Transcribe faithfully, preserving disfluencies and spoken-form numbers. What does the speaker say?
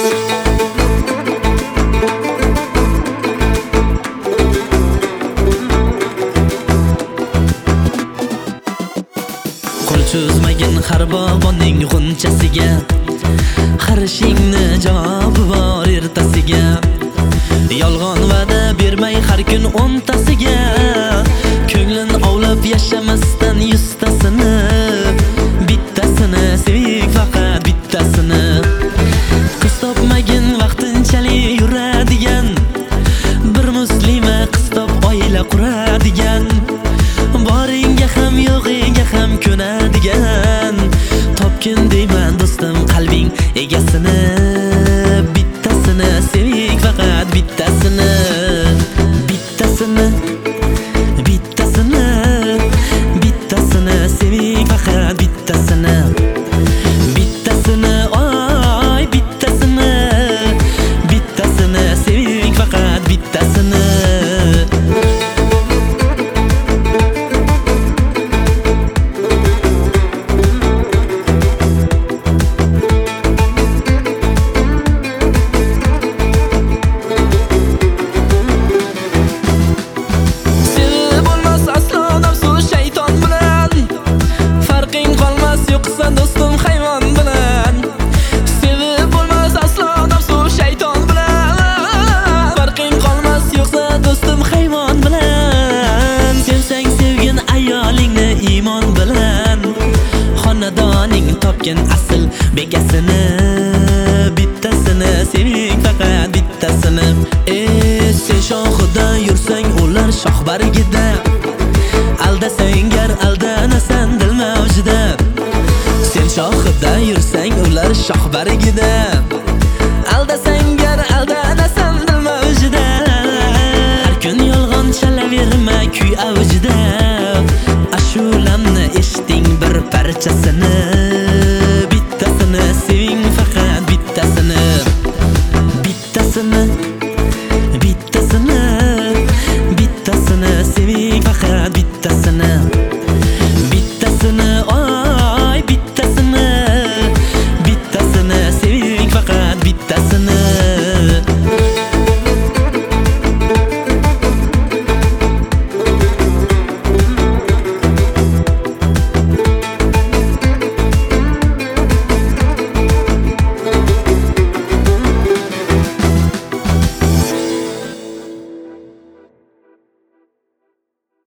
Qo'l cho'zmagin har bobonning g'unchasiga, qarishingni javobi bor ertasiga. Yolg'on va'da bermay har kun o'ntasiga, ko'nglin ovlab yashamasdan yuztasini, bittasini sevik faqat bittasini. Qiz topmagin vaqtinchalik yuradigan, bir muslima qiz top oila quradigan, boringga ham yo'g'ingga ham ko'nadigan. Topgin deyman do'stim qalbing egasini, bittasini sevik faqat bittasini. Bittasini, bittasini, bittasini sevik faqat bittasini. Bittasini, oy bittasini, bittasini sevik faqat bittasini. Do'stim hayvon bilan sevib bo'lmas aslo nafsu shayton bilan. Farqing qolmas yo'qsa do'stim hayvon bilan. Sevsang sevgin ayolingni iymon bilan, xonadoning topgin asl bekasini, bittasini seving faqat bittasini. Ey sen shoxida yursang ular shox bargida, aldasang gar aldanasan dil mavjida. Sen shoxida yursang ular shox bargida, aldasang gar aldanasan dil mavjida. Har kun yolg'on chalaverma kuy avjida, ashulamni eshiting bir parchasini.